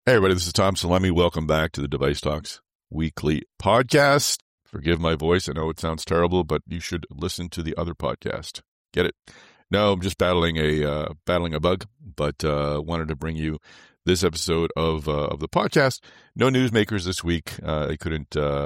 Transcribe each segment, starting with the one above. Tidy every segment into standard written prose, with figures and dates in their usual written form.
Hey everybody, this is Tom Salemi. Welcome back to the Device Talks weekly podcast. Forgive my voice. I know it sounds terrible, but you should listen to the other podcast. Get it? No, I'm just battling a bug, but wanted to bring you this episode of the podcast. No newsmakers this week. I couldn't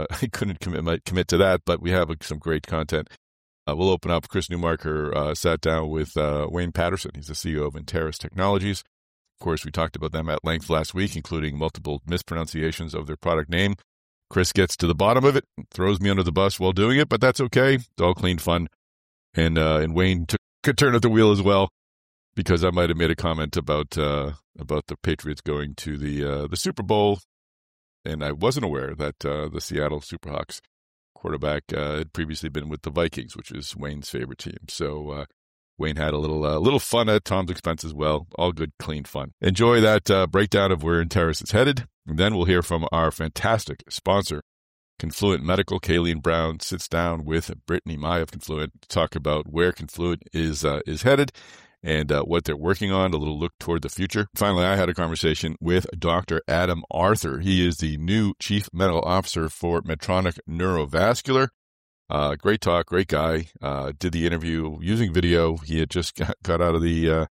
commit to that, but we have some great content. We'll open up. Chris Newmarker sat down with Wayne Paterson. He's the CEO of Enteris Technologies. Of course, we talked about them at length last week, including multiple mispronunciations of their product name. Chris gets to the bottom of it, throws me under the bus while doing it, but that's okay. It's all clean fun. And Wayne took a turn at the wheel as well, because I might have made a comment about the Patriots going to the Super Bowl, and I wasn't aware that the Seattle Superhawks quarterback had previously been with the Vikings, which is Wayne's favorite team. So Wayne had a little fun at Tom's expense as well. All good, clean fun. Enjoy that breakdown of where Enteris is headed. And then we'll hear from our fantastic sponsor, Confluent Medical. Kayleen Brown sits down with Brittany Mai of Confluent to talk about where Confluent is headed and what they're working on, a little look toward the future. Finally, I had a conversation with Dr. Adam Arthur. He is the new Chief Medical Officer for Medtronic Neurovascular. Great talk, great guy. Did the interview using video. He had just got out of the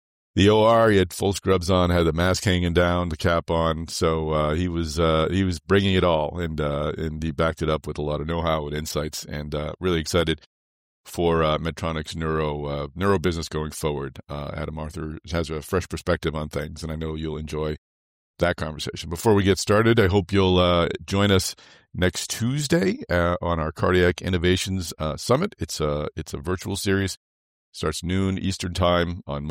OR. He had full scrubs on, had the mask hanging down, the cap on. So he was bringing it all, and he backed it up with a lot of know-how and insights. And really excited for Medtronic's neuro business going forward. Adam Arthur has a fresh perspective on things, and I know you'll enjoy that conversation. Before we get started, I hope you'll join us next Tuesday on our Cardiac Innovations Summit. It's a virtual series. Starts noon Eastern time on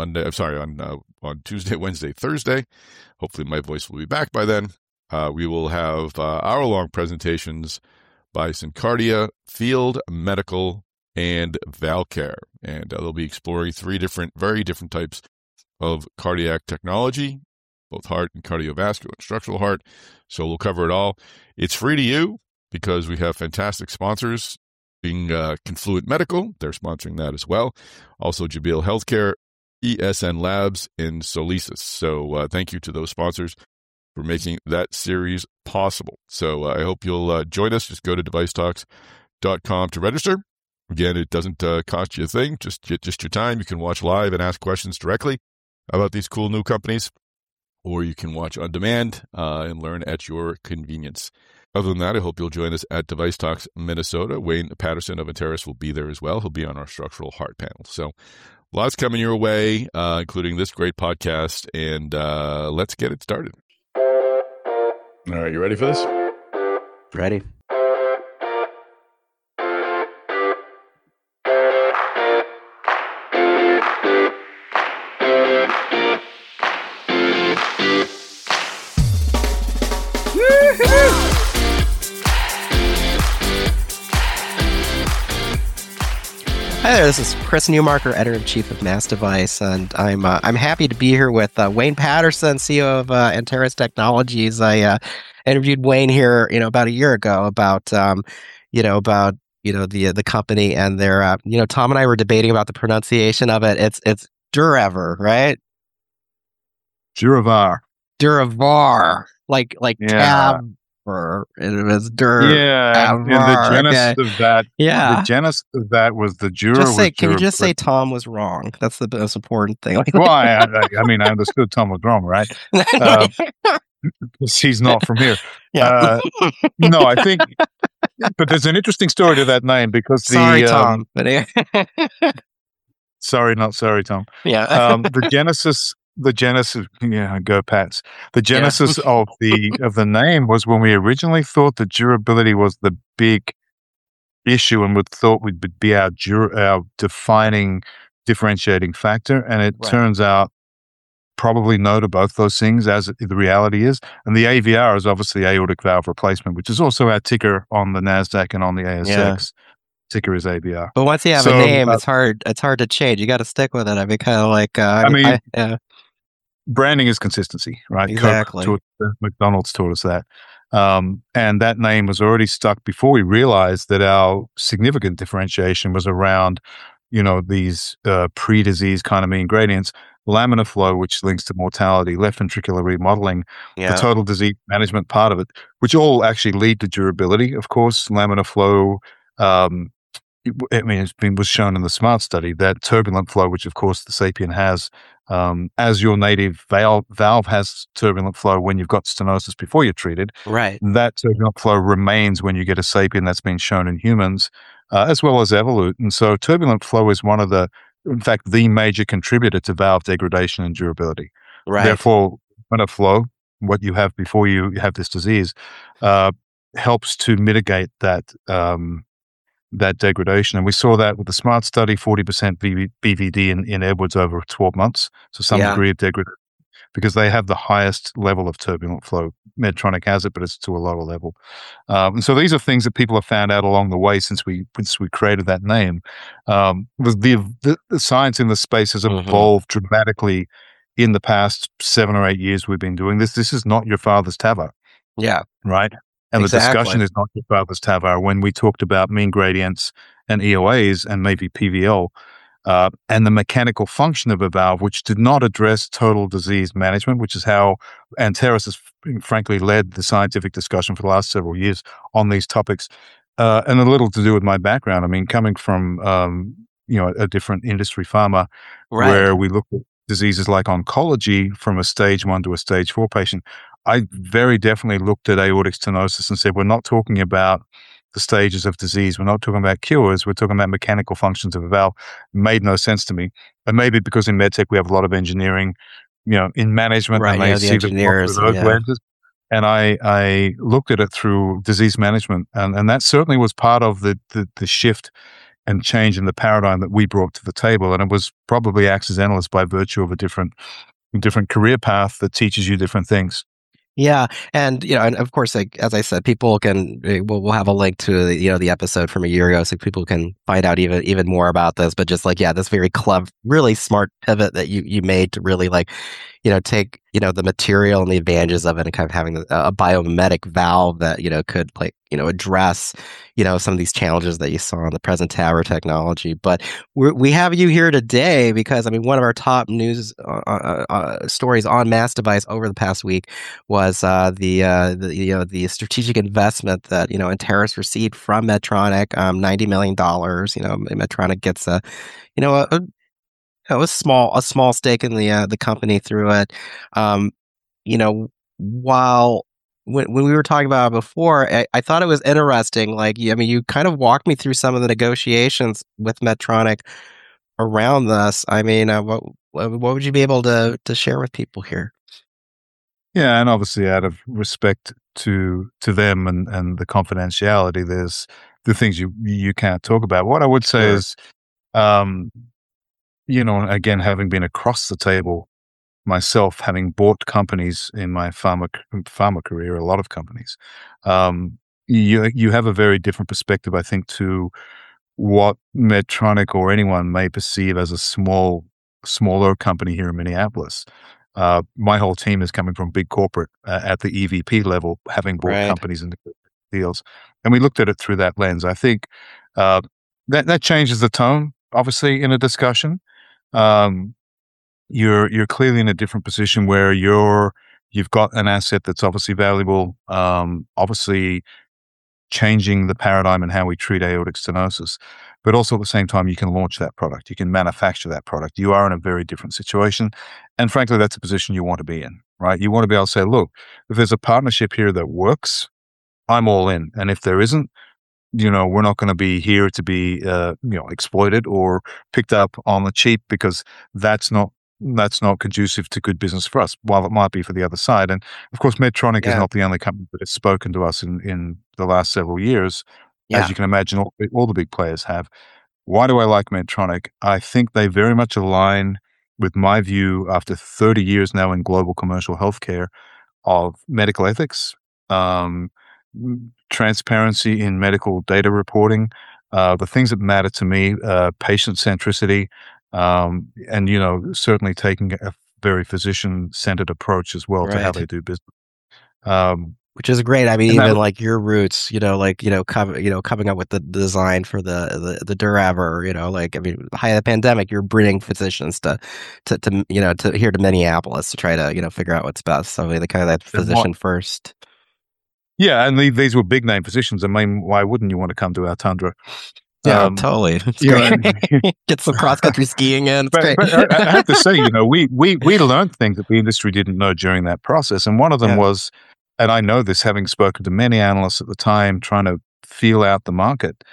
on Tuesday, Wednesday, Thursday. Hopefully my voice will be back by then. We will have hour-long presentations by Syncardia, Field Medical, and Valcare. And they'll be exploring very different types of cardiac technology, both heart and cardiovascular and structural heart. So we'll cover it all. It's free to you because we have fantastic sponsors, being Confluent Medical. They're sponsoring that as well. Also, Jabil Healthcare, ESN Labs, and Solesis. So thank you to those sponsors for making that series possible. So I hope you'll join us. Just go to devicetalks.com to register. Again, it doesn't cost you a thing, just your time. You can watch live and ask questions directly about these cool new companies, or you can watch on demand and learn at your convenience. Other than that, I hope you'll join us at Device Talks Minnesota. Wayne Paterson of Enteris will be there as well. He'll be on our structural heart panel. So lots coming your way, including this great podcast, and let's get it started. All right, you ready for this? Ready. Hi there, this is Chris Newmarker, Editor-in-Chief of Mass Device, and I'm happy to be here with Wayne Paterson, CEO of Enteris Technologies. I interviewed Wayne here, about a year ago about the company and their, Tom and I were debating about the pronunciation of it. It's Duravar, right? Duravar, like yeah. Tab. Or it was and the genesis of that. Yeah, the genesis of that was the Jura. Can you just say Tom was wrong? That's the most important thing. Well, I understood Tom was wrong, right? He's not from here. Yeah. No, I think. But there's an interesting story to that name because Tom. But sorry, not sorry, Tom. Yeah. The genesis, go Pats. The genesis of the name was when we originally thought that durability was the big issue and thought would be our defining differentiating factor, and it turns out probably no to both those things, as the reality is. And the AVR is obviously aortic valve replacement, which is also our ticker on the NASDAQ and on the ASX. Yeah. Ticker is AVR. But once you have a name, it's hard to change. You got to stick with it. I mean, kind of like branding is consistency, right? Exactly. McDonald's taught us that. And that name was already stuck before we realized that our significant differentiation was around, these pre-disease kind of ingredients. laminar flow, which links to mortality, left ventricular remodeling, the total disease management part of it, which all actually lead to durability. Of course, laminar flow, was shown in the SMART study that turbulent flow, which of course the Sapien has, as your native valve has turbulent flow when you've got stenosis before you're treated. Right. That turbulent flow remains when you get a Sapien. That's been shown in humans, as well as Evolut. And so turbulent flow is in fact, the major contributor to valve degradation and durability. Right. Therefore, laminar flow, what you have before you have this disease, helps to mitigate that degradation. And we saw that with the SMART study, 40% BVD in Edwards over 12 months. So some degree of degradation, because they have the highest level of turbulent flow. Medtronic has it, but it's to a lower level. And so these are things that people have found out along the way since we created that name. The science in the space has evolved dramatically in the past 7 or 8 years we've been doing this. This is not your father's TAVR. Yeah. Right? And the discussion is not your father's TAVR. When we talked about mean gradients and EOAs and maybe PVL, and the mechanical function of a valve, which did not address total disease management, which is how Anteris has frankly led the scientific discussion for the last several years on these topics, and a little to do with my background. I mean, coming from a different industry, pharma, where we look at diseases like oncology from a stage 1 to a stage 4 patient, I very definitely looked at aortic stenosis and said, we're not talking about the stages of disease. We're not talking about cures. We're talking about mechanical functions of a valve. Made no sense to me. And maybe because in medtech we have a lot of engineering, in management, and they see engineers, those lenses. And I looked at it through disease management, and that certainly was part of the shift and change in the paradigm that we brought to the table. And it was probably accidental by virtue of a different career path that teaches you different things. Yeah, and and of course, like as I said, people can we'll have a link to the episode from a year ago, so people can find out even more about this. But just this very clever, really smart pivot that you made to really take the material and the advantages of it, and kind of having a biomimetic valve that could address some of these challenges that you saw in the present TAVR technology. But we have you here today because one of our top news stories on Mass Device over the past week was the strategic investment that Anteris received from Medtronic, $90 million. Medtronic gets a small stake in the company through it. While when we were talking about it before, I thought it was interesting. You kind of walked me through some of the negotiations with Medtronic around this. What would you be able to share with people here? Yeah, and obviously out of respect to them and the confidentiality, there's the things you can't talk about. What I would say is, again, having been across the table myself, having bought companies in my pharma career, a lot of companies, you have a very different perspective, I think, to what Medtronic or anyone may perceive as a smaller company here in Minneapolis. My whole team is coming from big corporate at the EVP level, having bought companies into deals, and we looked at it through that lens. I think that changes the tone, obviously, in a discussion. You're clearly in a different position where you've got an asset that's obviously valuable, obviously changing the paradigm in how we treat aortic stenosis, but also at the same time you can launch that product, you can manufacture that product. You are in a very different situation, and frankly, that's a position you want to be in, right? You want to be able to say, look, if there's a partnership here that works, I'm all in, and if there isn't, we're not going to be here to be exploited or picked up on the cheap, because that's not conducive to good business for us, while it might be for the other side. And of course, Medtronic is not the only company that has spoken to us in the last several years. As you can imagine, all the big players have. Why do I like Medtronic? I think they very much align with my view after 30 years now in global commercial healthcare of medical ethics, transparency in medical data reporting, the things that matter to me, patient centricity, and certainly taking a very physician-centered approach as well to how they do business. Which is great. I mean, And that, even like your roots, coming up with the design for the Duraver, I mean, the height of the pandemic, you're bringing physicians to here to Minneapolis to try to, figure out what's best. So they kind of that physician first. yeah, and these were big name physicians. I mean, why wouldn't you want to come to our tundra? Yeah, totally. It's great. Get some cross country skiing in. It's great. But I have to say, we learned things that the industry didn't know during that process, and one of them was, and I know this having spoken to many analysts at the time, trying to feel out the market,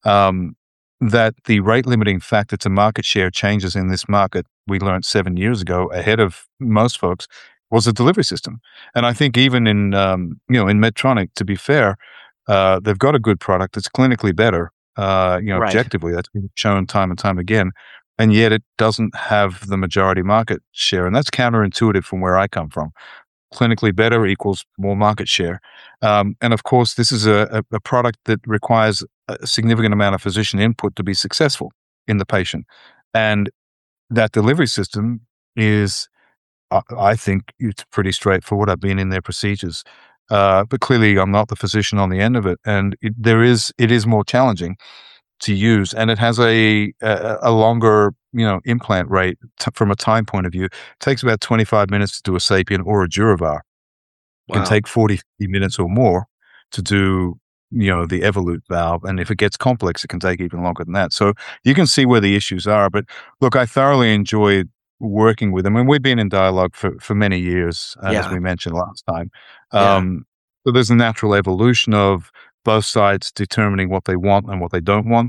that the rate limiting factor to market share changes in this market we learned 7 years ago, ahead of most folks, was the delivery system. And I think even in in Medtronic, to be fair, they've got a good product that's clinically better. Right. Objectively, that's been shown time and time again, and yet it doesn't have the majority market share, and that's counterintuitive from where I come from. Clinically better equals more market share, and of course, this is a product that requires a significant amount of physician input to be successful in the patient, and that delivery system is, I think, it's pretty straightforward. I've been in their procedures. But clearly, I'm not the physician on the end of it, and it is more challenging to use, and it has a longer implant rate from a time point of view. It takes about 25 minutes to do a Sapien or a Duravar. It can take 40 minutes or more to do the Evolut valve, and if it gets complex, it can take even longer than that. So you can see where the issues are. But look, I thoroughly enjoyed working with them, and we've been in dialogue for many years, as we mentioned last time. So there's a natural evolution of both sides determining what they want and what they don't want.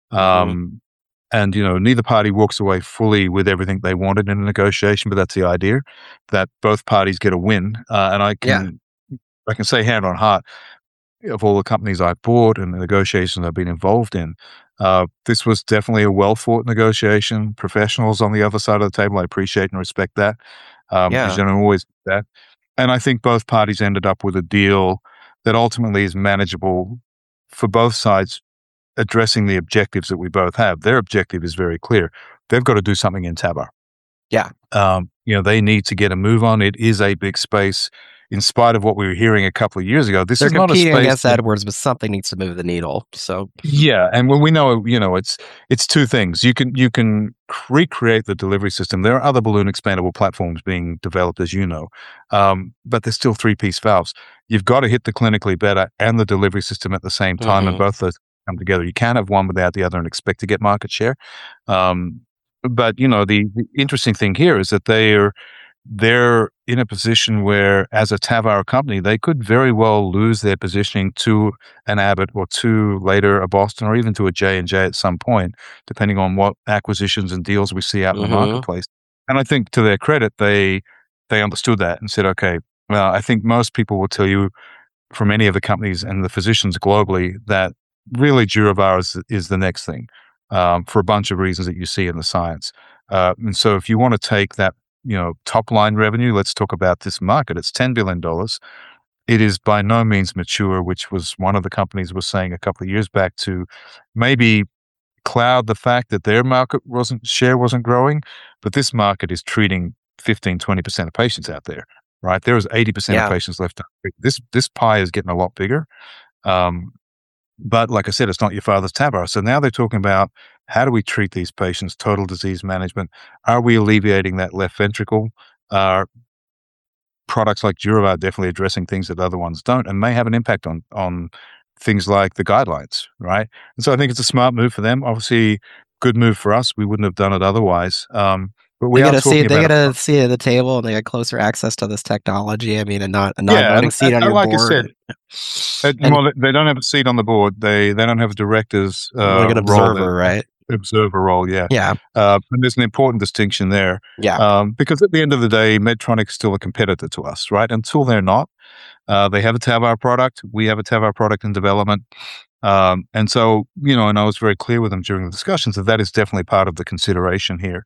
And neither party walks away fully with everything they wanted in a negotiation, but that's the idea, that both parties get a win. And I can say hand on heart, of all the companies I've bought and the negotiations I've been involved in, this was definitely a well-fought negotiation. Professionals on the other side of the table, I appreciate and respect that. Because you don't always do that. And I think both parties ended up with a deal that ultimately is manageable for both sides, addressing the objectives that we both have. Their objective is very clear. They've got to do something in TAVR. Yeah. They need to get a move on. It is a big space. In spite of what we were hearing a couple of years ago, this is not a space. They're competing against Edwards, but something needs to move the needle. So and when we know, it's two things. You can recreate the delivery system. There are other balloon expandable platforms being developed, as you know, but they're still 3-piece valves. You've got to hit the clinically better and the delivery system at the same time, and both those come together. You can't have one without the other and expect to get market share. But the interesting thing here is that they're in a position where, as a TAVR company, they could very well lose their positioning to an Abbott or to later a Boston or even to a J&J at some point, depending on what acquisitions and deals we see out in the marketplace. And I think, to their credit, they understood that and said, okay, well, I think most people will tell you from any of the companies and the physicians globally that really Duravar is the next thing, for a bunch of reasons that you see in the science. And so if you want to take that top line revenue, let's talk about this market. It's $10 billion. It is by no means mature, which was one of the companies was saying a couple of years back, to maybe cloud the fact that their market share wasn't growing. But this market is treating 15-20% of patients out there, right? There is 80% of patients left. This pie is getting a lot bigger. But like I said, it's not your father's TAVR. So now they're talking about, how do we treat these patients? Total disease management. Are we alleviating that left ventricle? Products like Duravar are definitely addressing things that other ones don't, and may have an impact on things like the guidelines, right? And so I think it's a smart move for them. Obviously, good move for us. We wouldn't have done it otherwise. But we they got to see at the table, and they got closer access to this technology. I mean, a non-voting seat on your like board. Well, they don't have a seat on the board. They don't have a director's like an observer, right? Observer role, yeah. And there's an important distinction there. Because at the end of the day, Medtronic's still a competitor to us, right? Until they're not. They have a TAVR product. We have a TAVR product in development. And so, and I was very clear with them during the discussions that is definitely part of the consideration here.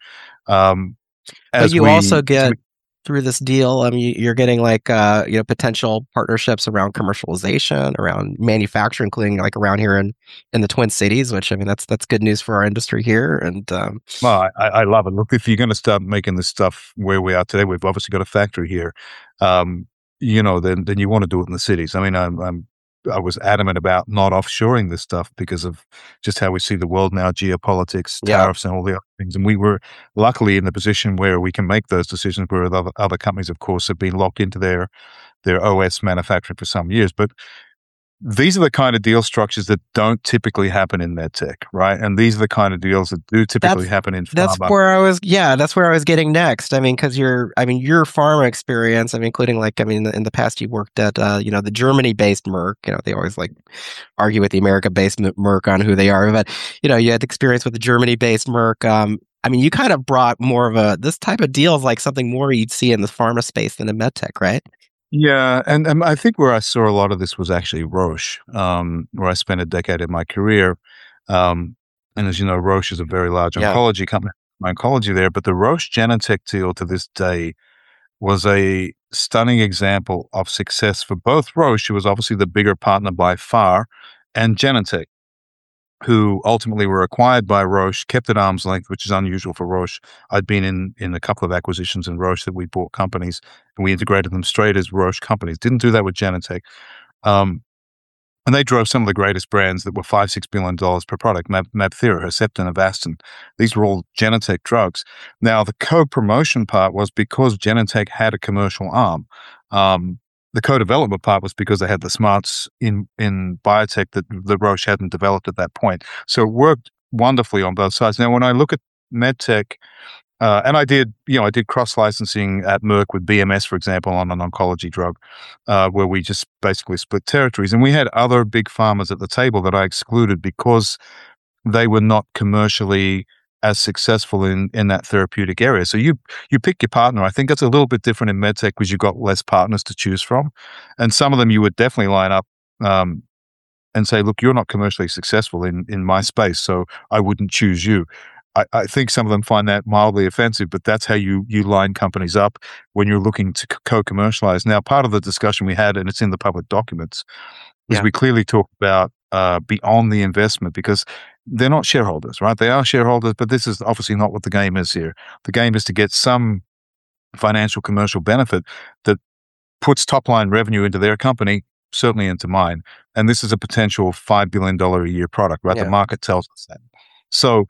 But you also get, through this deal, I mean, you're getting like, potential partnerships around commercialization, around manufacturing, including like around here in the Twin Cities, which, I mean, that's good news for our industry here. And well, I love it. Look, if you're going to start making this stuff where we are today, we've obviously got a factory here. then you want to do it in the cities. I mean, I was adamant about not offshoring this stuff because of just how we see the world now, geopolitics, tariffs, and all the other things. And we were luckily in the position where we can make those decisions, where other companies, of course, have been locked into their OS manufacturing for some years. But these are the kind of deal structures that don't typically happen in medtech, right? And these are the kind of deals that do typically happen in pharma. That's where I was getting next. I mean, because your pharma experience, including in the past you worked at, the Germany-based Merck. They always argue with the America-based Merck on who they are, but you had experience with the Germany-based Merck. You kind of brought more of this type of deal is like something more you'd see in the pharma space than in medtech, right? Yeah, and I think where I saw a lot of this was actually Roche, where I spent a decade of my career. And as you know, Roche is a very large oncology company, oncology there. But the Roche Genentech deal to this day was a stunning example of success for both Roche, who was obviously the bigger partner by far, and Genentech, who ultimately were acquired by Roche, kept at arm's length, which is unusual for Roche. I'd been in a couple of acquisitions in Roche that we bought companies, and we integrated them straight as Roche companies. Didn't do that with Genentech. And they drove some of the greatest brands that were $5-6 billion per product, Mabthera, Herceptin, Avastin. These were all Genentech drugs. Now, the co-promotion part was because Genentech had a commercial arm. The co-development part was because they had the smarts in biotech that the Roche hadn't developed at that point. So it worked wonderfully on both sides. Now, when I look at medtech, and I did cross-licensing at Merck with BMS, for example, on an oncology drug, where we just basically split territories. And we had other big pharmas at the table that I excluded because they were not commercially as successful in that therapeutic area. So you pick your partner. I think that's a little bit different in medtech because you've got less partners to choose from. And some of them you would definitely line up and say, look, you're not commercially successful in my space, so I wouldn't choose you. I think some of them find that mildly offensive, but that's how you line companies up when you're looking to co-commercialize. Now, part of the discussion we had, and it's in the public documents, is we clearly talked about beyond the investment, because they're not shareholders, right? They are shareholders, but this is obviously not what the game is here. The game is to get some financial commercial benefit that puts top-line revenue into their company, certainly into mine. And this is a potential $5 billion a year product, right? The market tells us that. So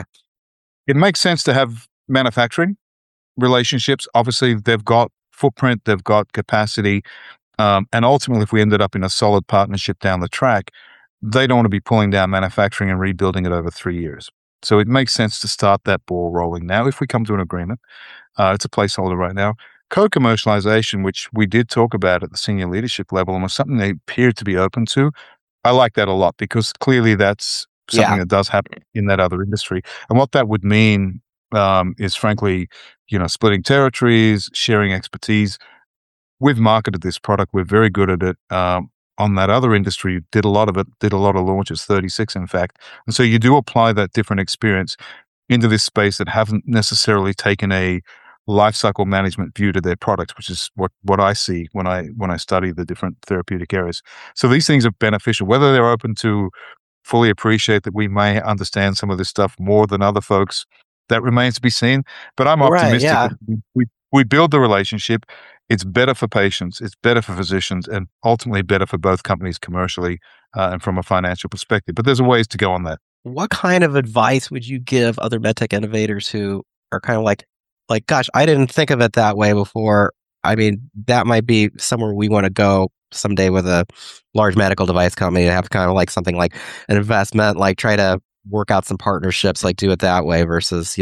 it makes sense to have manufacturing relationships. Obviously, they've got footprint, they've got capacity. And ultimately, if we ended up in a solid partnership down the track, they don't want to be pulling down manufacturing and rebuilding it over 3 years. So it makes sense to start that ball rolling now if we come to an agreement. It's a placeholder right now. Co-commercialization, which we did talk about at the senior leadership level and was something they appeared to be open to. I like that a lot because clearly that's something that does happen in that other industry. And what that would mean is frankly, splitting territories, sharing expertise. We've marketed this product. We're very good at it. On that other industry, did a lot of it, did a lot of launches, 36 in fact. And so you do apply that different experience into this space that haven't necessarily taken a lifecycle management view to their products, which is what I see when I study the different therapeutic areas. So these things are beneficial. Whether they're open to fully appreciate that we may understand some of this stuff more than other folks, that remains to be seen. But I'm optimistic that we build the relationship. It's better for patients, it's better for physicians, and ultimately better for both companies commercially and from a financial perspective. But there's a ways to go on that. What kind of advice would you give other medtech innovators who are kind of like, gosh, I didn't think of it that way before. I mean, that might be somewhere we want to go someday with a large medical device company to have kind of like something like an investment, like try to work out some partnerships, like do it that way versus,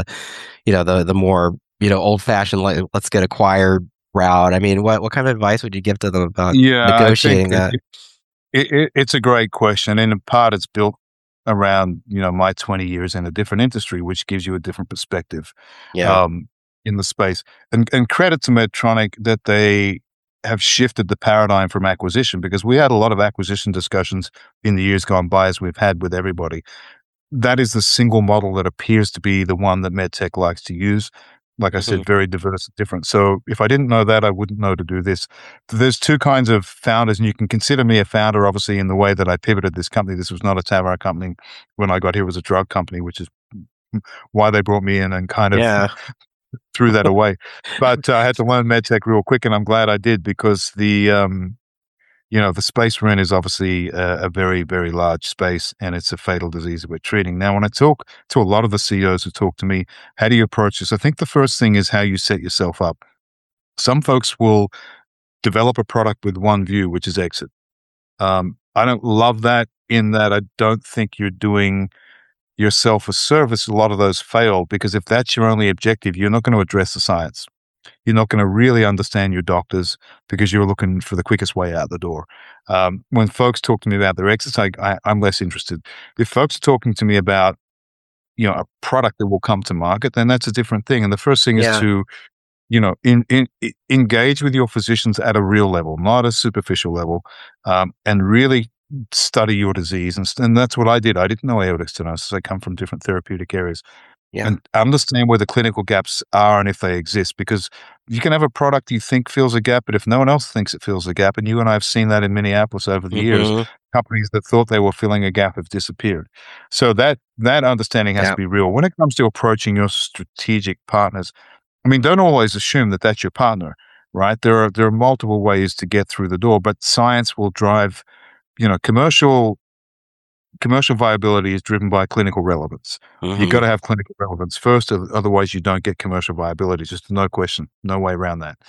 the more, old fashioned, like let's get acquired route. I mean, what kind of advice would you give to them about negotiating that? It's a great question. And in part, it's built around, my 20 years in a different industry, which gives you a different perspective in the space. And credit to Medtronic that they have shifted the paradigm from acquisition, because we had a lot of acquisition discussions in the years gone by, as we've had with everybody. That is the single model that appears to be the one that MedTech likes to use. Like I said, very diverse and different. So if I didn't know that, I wouldn't know to do this. There's two kinds of founders, and you can consider me a founder, obviously, in the way that I pivoted this company. This was not a TAVR company. When I got here, it was a drug company, which is why they brought me in and kind of threw that away. But I had to learn medtech real quick, and I'm glad I did, because the space we're in is obviously a very, very large space, and it's a fatal disease that we're treating. Now, when I talk to a lot of the CEOs who talk to me, how do you approach this? I think the first thing is how you set yourself up. Some folks will develop a product with one view, which is exit. I don't love that, in that I don't think you're doing yourself a service. A lot of those fail, because if that's your only objective, you're not going to address the science. You're not going to really understand your doctors, because you're looking for the quickest way out the door. When folks talk to me about their exits, I'm less interested. If folks are talking to me about, a product that will come to market, then that's a different thing. And the first thing is to, engage with your physicians at a real level, not a superficial level, and really study your disease. And that's what I did. I didn't know aortic stenosis. I come from different therapeutic areas. And understand where the clinical gaps are and if they exist, because you can have a product you think fills a gap, but if no one else thinks it fills a gap, and you and I have seen that in Minneapolis over the years, companies that thought they were filling a gap have disappeared. So that understanding has to be real. When it comes to approaching your strategic partners, don't always assume that that's your partner, right? There are multiple ways to get through the door, but science will drive, commercial viability is driven by clinical relevance. You've got to have clinical relevance first, otherwise you don't get commercial viability. Just no question, no way around that.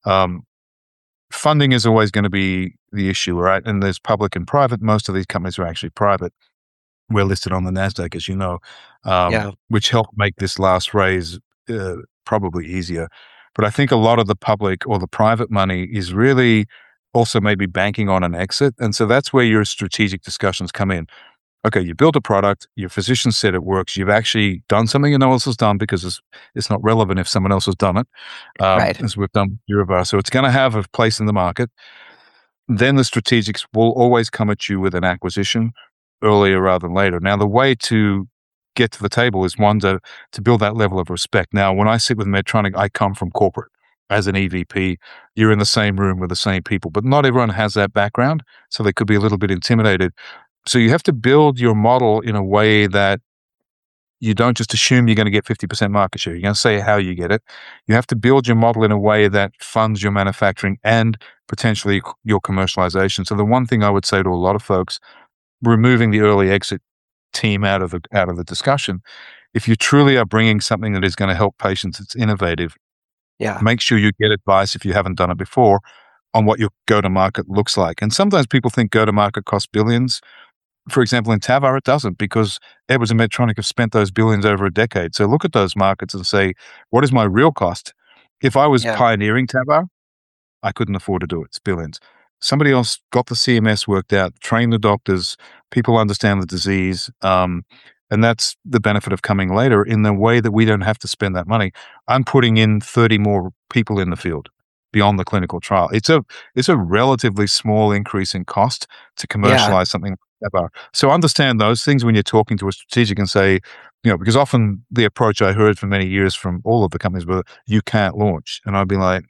Funding is always going to be the issue, right? And there's public and private. Most of these companies are actually private. We're listed on the NASDAQ, as you know, which helped make this last raise probably easier. But I think a lot of the public or the private money is really also maybe banking on an exit. And so that's where your strategic discussions come in. Okay, you built a product, your physician said it works, you've actually done something no one else has done, because it's not relevant if someone else has done it, as we've done with Urivar. So it's going to have a place in the market. Then the strategics will always come at you with an acquisition earlier rather than later. Now, the way to get to the table is, one, to build that level of respect. Now, when I sit with Medtronic, I come from corporate. As an EVP, you're in the same room with the same people, but not everyone has that background, so they could be a little bit intimidated. So you have to build your model in a way that you don't just assume you're going to get 50% market share. You're going to say how you get it. You have to build your model in a way that funds your manufacturing and potentially your commercialization. So the one thing I would say to a lot of folks, removing the early exit team out of the discussion, if you truly are bringing something that is going to help patients, it's innovative. Make sure you get advice, if you haven't done it before, on what your go-to-market looks like. And sometimes people think go-to-market costs billions. For example, in TAVR, it doesn't, because Edwards and Medtronic have spent those billions over a decade. So look at those markets and say, what is my real cost? If I was pioneering TAVR, I couldn't afford to do it. It's billions. Somebody else got the CMS worked out, trained the doctors, people understand the disease, and that's the benefit of coming later, in the way that we don't have to spend that money. I'm putting in 30 more people in the field beyond the clinical trial. It's a relatively small increase in cost to commercialize something like TAVR. So understand those things when you're talking to a strategic, and say, because often the approach I heard for many years from all of the companies were, you can't launch. And I'd be like,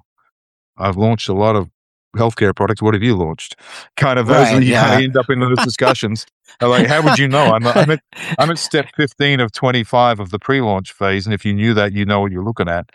I've launched a lot of healthcare products. What have you launched? Kind of, kind of end up in those discussions. Like, how would you know? I'm at step 15 of 25 of the pre-launch phase, and if you knew that, you know what you're looking at.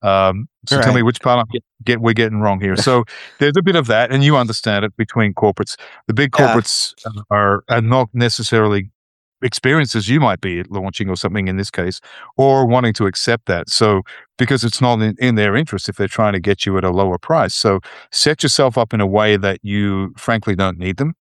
So tell me which part we're getting wrong here. So there's a bit of that, and you understand it between corporates. The big corporates are not necessarily experienced as you might be at launching or something in this case, or wanting to accept that. So because it's not in their interest if they're trying to get you at a lower price. So set yourself up in a way that you frankly don't need them,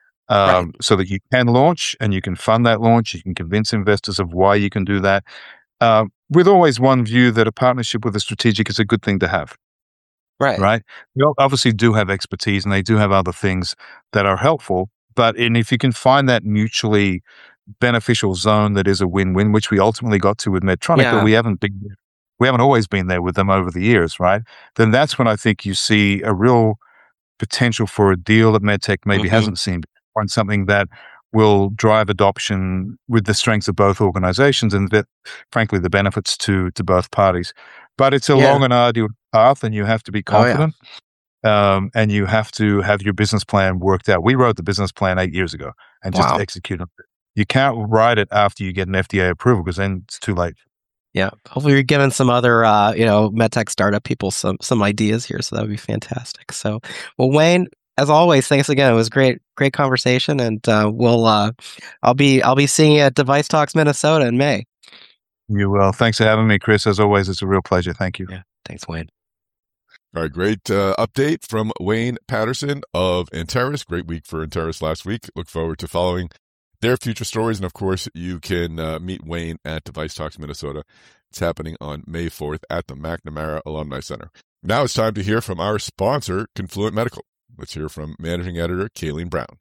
so that you can launch and you can fund that launch. You can convince investors of why you can do that. With always one view that a partnership with a strategic is a good thing to have. Right. You obviously do have expertise, and they do have other things that are helpful. And if you can find that mutually beneficial zone that is a win-win, which we ultimately got to with Medtronic, but we haven't always been there with them over the years, right? Then that's when I think you see a real potential for a deal that MedTech maybe hasn't seen before, and something that will drive adoption with the strengths of both organizations, and frankly, the benefits to both parties. But it's a long and arduous path, and you have to be confident. And you have to have your business plan worked out. We wrote the business plan 8 years ago and just executed it. You can't write it after you get an FDA approval, because then it's too late. Yeah. Hopefully you're giving some other, medtech startup people some ideas here. So that would be fantastic. So, well, Wayne, as always, thanks again. It was great conversation. And I'll be seeing you at Device Talks Minnesota in May. You will. Thanks for having me, Chris. As always, it's a real pleasure. Thank you. Yeah. Thanks, Wayne. All right, great update from Wayne Patterson of Anteris. Great week for Anteris last week. Look forward to following their future stories. And of course, you can meet Wayne at Device Talks Minnesota. It's happening on May 4th at the McNamara Alumni Center. Now it's time to hear from our sponsor, Confluent Medical. Let's hear from Managing Editor Kayleen Brown.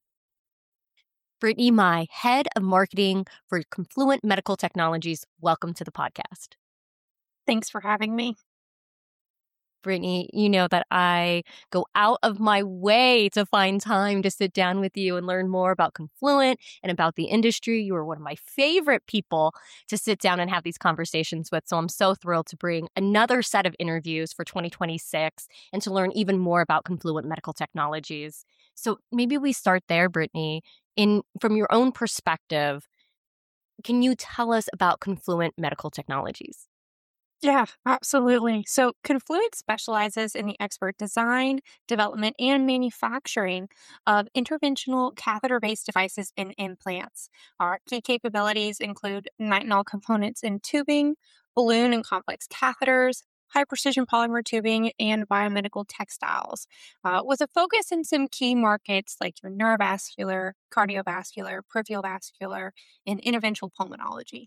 Brittany Mai, Head of Marketing for Confluent Medical Technologies. Welcome to the podcast. Thanks for having me. Brittany, you know that I go out of my way to find time to sit down with you and learn more about Confluent and about the industry. You are one of my favorite people to sit down and have these conversations with. So I'm so thrilled to bring another set of interviews for 2026 and to learn even more about Confluent Medical Technologies. So maybe we start there, Brittany. From your own perspective, can you tell us about Confluent Medical Technologies? Yeah, absolutely. So Confluent specializes in the expert design, development, and manufacturing of interventional catheter-based devices and implants. Our key capabilities include nitinol components in tubing, balloon and complex catheters, high-precision polymer tubing, and biomedical textiles, with a focus in some key markets like your neurovascular, cardiovascular, peripheral vascular, and interventional pulmonology.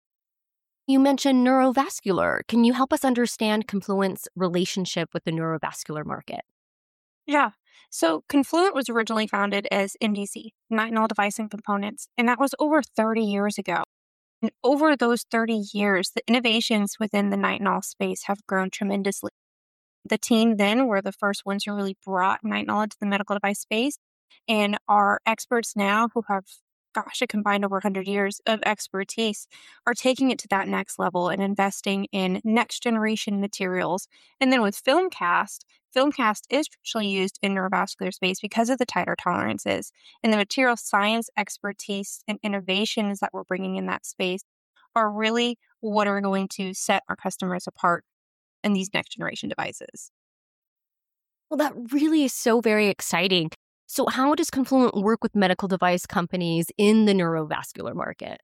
You mentioned neurovascular. Can you help us understand Confluent's relationship with the neurovascular market? Yeah. So Confluent was originally founded as NDC, Nitinol Device and Components, and that was over 30 years ago. And over those 30 years, the innovations within the nitinol space have grown tremendously. The team then were the first ones who really brought nitinol into the medical device space, and our experts now who have a combined over 100 years of expertise are taking it to that next level and investing in next generation materials. And then with Filmcast is traditionally used in neurovascular space because of the tighter tolerances, and the material science expertise and innovations that we're bringing in that space are really what are going to set our customers apart in these next generation devices. Well, that really is so very exciting. So how does Confluent work with medical device companies in the neurovascular market?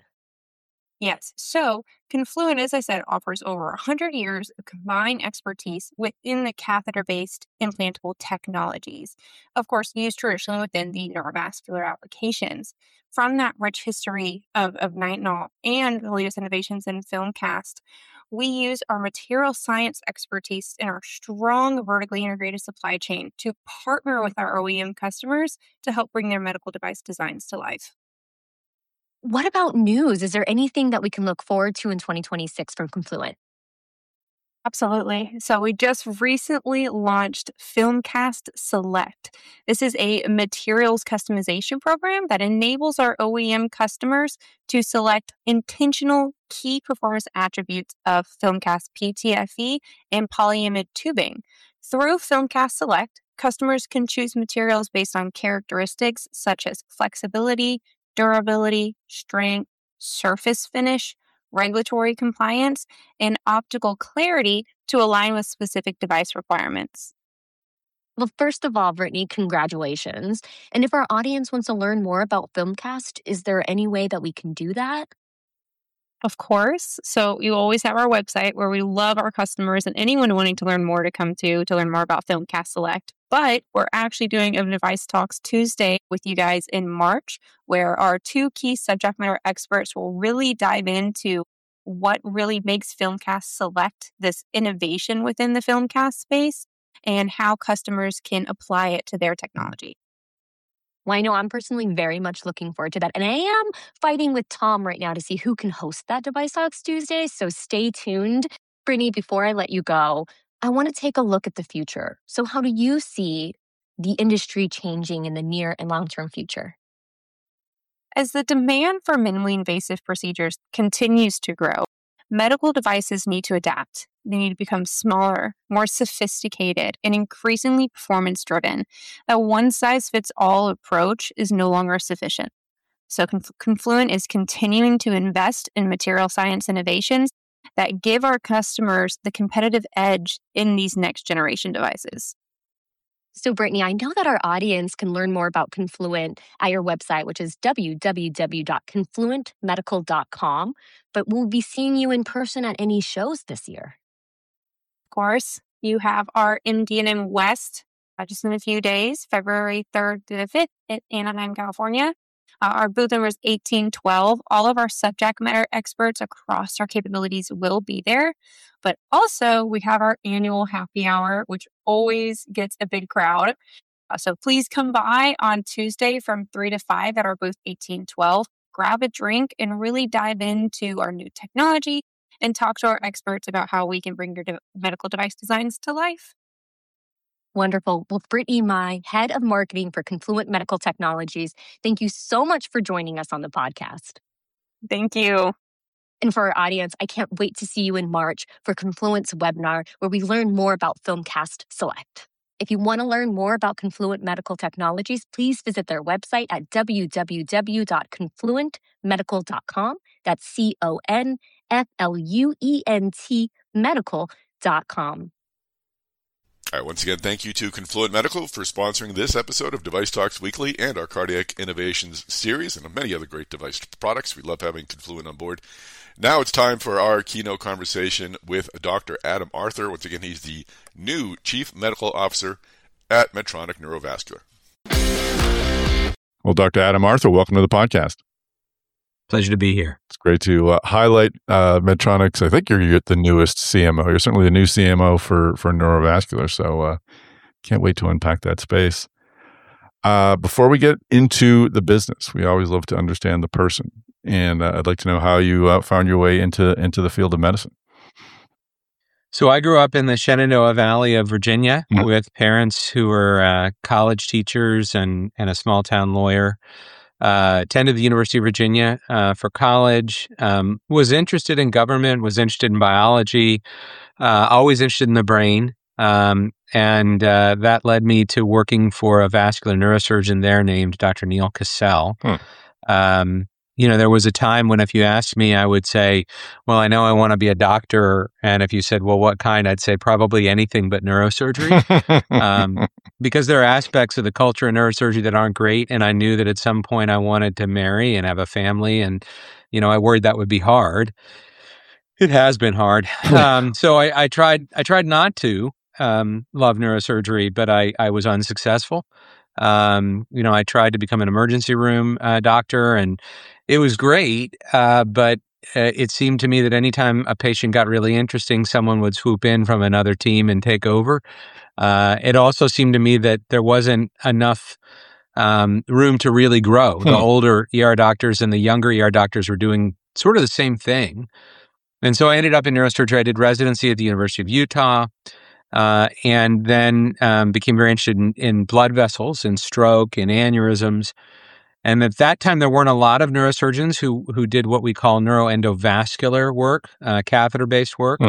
Yes. So Confluent, as I said, offers over 100 years of combined expertise within the catheter-based implantable technologies, of course, used traditionally within the neurovascular applications. From that rich history of nitinol and the latest innovations in Filmcast, we use our material science expertise and our strong vertically integrated supply chain to partner with our OEM customers to help bring their medical device designs to life. What about news? Is there anything that we can look forward to in 2026 from Confluent? Absolutely. So we just recently launched Filmcast Select. This is a materials customization program that enables our OEM customers to select intentional key performance attributes of Filmcast PTFE and polyimide tubing. Through Filmcast Select, customers can choose materials based on characteristics such as flexibility, durability, strength, surface finish, regulatory compliance, and optical clarity to align with specific device requirements. Well, first of all, Brittany, congratulations. And if our audience wants to learn more about Filmcast, is there any way that we can do that? Of course. So you always have our website where we love our customers and anyone wanting to learn more to come to learn more about Filmcast Select. But we're actually doing a Device Talks Tuesday with you guys in March, where our two key subject matter experts will really dive into what really makes Filmcast Select this innovation within the Filmcast space and how customers can apply it to their technology. Well, I know I'm personally very much looking forward to that. And I am fighting with Tom right now to see who can host that Device Talks Tuesday. So stay tuned. Brittany, before I let you go, I want to take a look at the future. So how do you see the industry changing in the near and long-term future? As the demand for minimally invasive procedures continues to grow, medical devices need to adapt. They need to become smaller, more sophisticated, and increasingly performance-driven. A one-size-fits-all approach is no longer sufficient. So Confluent is continuing to invest in material science innovations that give our customers the competitive edge in these next generation devices. So, Brittany, I know that our audience can learn more about Confluent at your website, which is www.confluentmedical.com, but we'll be seeing you in person at any shows this year. Of course, you have our MD&M West just in a few days, February 3rd to the 5th in Anaheim, California. Our booth number is 1812. All of our subject matter experts across our capabilities will be there. But also, we have our annual happy hour, which always gets a big crowd. So please come by on Tuesday from 3 to 5 at our booth 1812. Grab a drink and really dive into our new technology and talk to our experts about how we can bring your medical device designs to life. Wonderful. Well, Brittany Mai, Head of Marketing for Confluent Medical Technologies, thank you so much for joining us on the podcast. Thank you. And for our audience, I can't wait to see you in March for Confluent's webinar, where we learn more about Filmcast Select. If you want to learn more about Confluent Medical Technologies, please visit their website at www.confluentmedical.com. That's CONFLUENT medical.com. All right, once again, thank you to Confluent Medical for sponsoring this episode of Device Talks Weekly and our Cardiac Innovations series and many other great device products. We love having Confluent on board. Now it's time for our keynote conversation with Dr. Adam Arthur. Once again, he's the new Chief Medical Officer at Medtronic Neurovascular. Well, Dr. Adam Arthur, welcome to the podcast. Pleasure to be here. It's great to highlight Medtronic's. I think you're the newest CMO. You're certainly the new CMO for neurovascular. So can't wait to unpack that space. Before we get into the business, we always love to understand the person. And I'd like to know how you found your way into the field of medicine. So I grew up in the Shenandoah Valley of Virginia with parents who were college teachers and a small town lawyer. Attended the University of Virginia for college, was interested in government, was interested in biology, always interested in the brain. And that led me to working for a vascular neurosurgeon there named Dr. Neil Cassell. There was a time when if you asked me, I would say, well, I know I want to be a doctor. And if you said, well, what kind? I'd say probably anything but neurosurgery. Because there are aspects of the culture in neurosurgery that aren't great. And I knew that at some point I wanted to marry and have a family. And, I worried that would be hard. It has been hard. So I tried not to love neurosurgery, but I was unsuccessful. I tried to become an emergency room doctor, and it was great. But it seemed to me that anytime a patient got really interesting, someone would swoop in from another team and take over. It also seemed to me that there wasn't enough room to really grow. The older ER doctors and the younger ER doctors were doing sort of the same thing. And so I ended up in neurosurgery. I did residency at the University of Utah. And then became very interested in blood vessels and stroke and aneurysms. And at that time, there weren't a lot of neurosurgeons who did what we call neuroendovascular work, catheter-based work.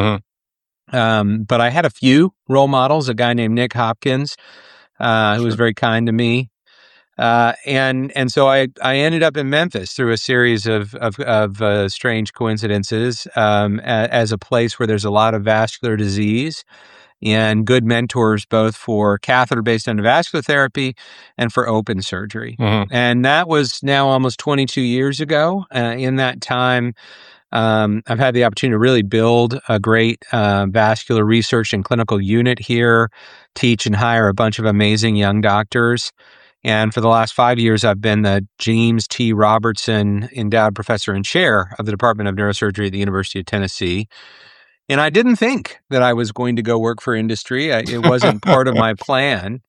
But I had a few role models, a guy named Nick Hopkins, who was very kind to me. And so I ended up in Memphis through a series of strange coincidences as a place where there's a lot of vascular disease and good mentors both for catheter-based endovascular therapy and for open surgery. And that was now almost 22 years ago. In that time, I've had the opportunity to really build a great vascular research and clinical unit here, teach and hire a bunch of amazing young doctors. And for the last 5 years, I've been the James T. Robertson Endowed Professor and Chair of the Department of Neurosurgery at the University of Tennessee. And I didn't think that I was going to go work for industry. It wasn't part of my plan.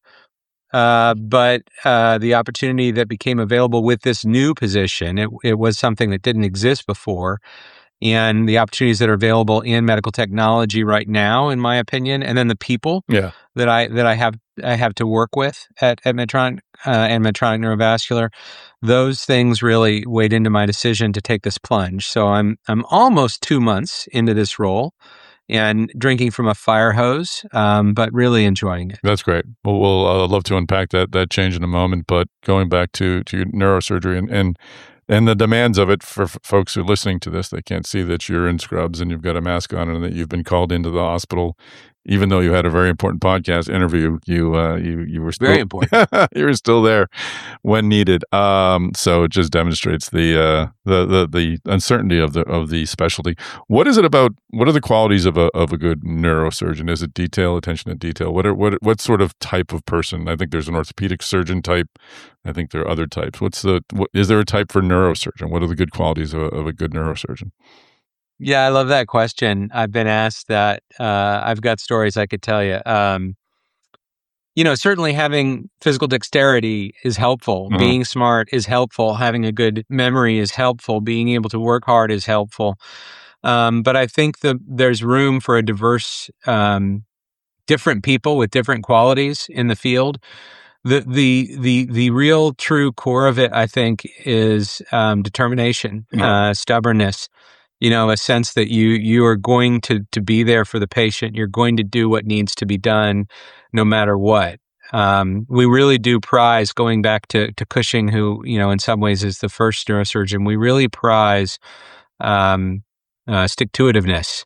But the opportunity that became available with this new position, it was something that didn't exist before. And the opportunities that are available in medical technology right now, in my opinion, and then the people that I have to work with at Medtronic and Medtronic Neurovascular, those things really weighed into my decision to take this plunge. So I'm almost 2 months into this role and drinking from a fire hose, but really enjoying it. That's great. Well, we'll love to unpack that change in a moment. But going back to your neurosurgery and and the demands of it for folks who are listening to this. They can't see that you're in scrubs and you've got a mask on and that you've been called into the hospital. Even though you had a very important podcast interview, you were still, very important. You were still there when needed. So it just demonstrates the uncertainty of the specialty. What is it about? What are the qualities of a good neurosurgeon? Is it detail, attention to detail? What sort of type of person? I think there's an orthopedic surgeon type. I think there are other types. Is there a type for neurosurgeon? What are the good qualities of a good neurosurgeon? Yeah, I love that question. I've been asked that. I've got stories I could tell you. Certainly having physical dexterity is helpful. Mm-hmm. Being smart is helpful. Having a good memory is helpful. Being able to work hard is helpful. But I think there's room for a diverse, different people with different qualities in the field. The real true core of it, I think, is determination, stubbornness. A sense that you are going to be there for the patient. You're going to do what needs to be done no matter what. We really do prize, going back to Cushing, who, in some ways is the first neurosurgeon, we really prize stick-to-itiveness.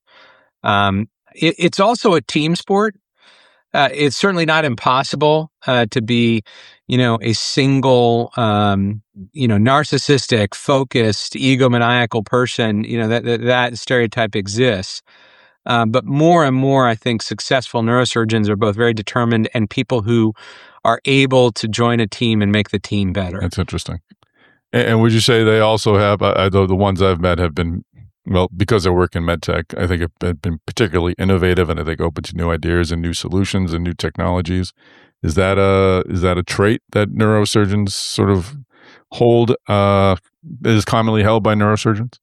It's also a team sport. It's certainly not impossible to be, a single, narcissistic, focused, egomaniacal person. That stereotype exists. But more and more, I think successful neurosurgeons are both very determined and people who are able to join a team and make the team better. That's interesting. And would you say they also have, the ones I've met have been, well, because I work in medtech, I think have been particularly innovative and I think open to new ideas and new solutions and new technologies. Is that a trait that neurosurgeons sort of hold, is commonly held by neurosurgeons?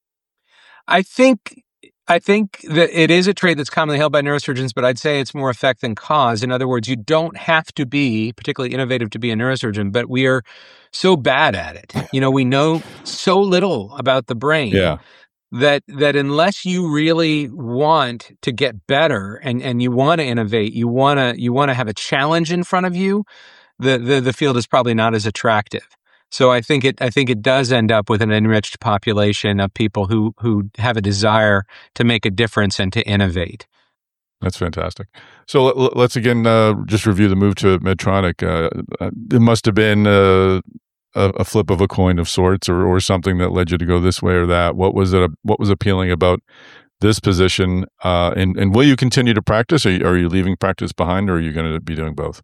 I think that it is a trait that's commonly held by neurosurgeons, but I'd say it's more effect than cause. In other words, you don't have to be particularly innovative to be a neurosurgeon, but we are so bad at it. We know so little about the brain. Yeah. That unless you really want to get better and you want to innovate, you want to have a challenge in front of you, the field is probably not as attractive. So I think it does end up with an enriched population of people who have a desire to make a difference and to innovate. That's fantastic. So let's again just review the move to Medtronic. It must have been a flip of a coin of sorts, or something that led you to go this way or that. What was appealing about this position? And will you continue to practice? Are you leaving practice behind, or are you going to be doing both?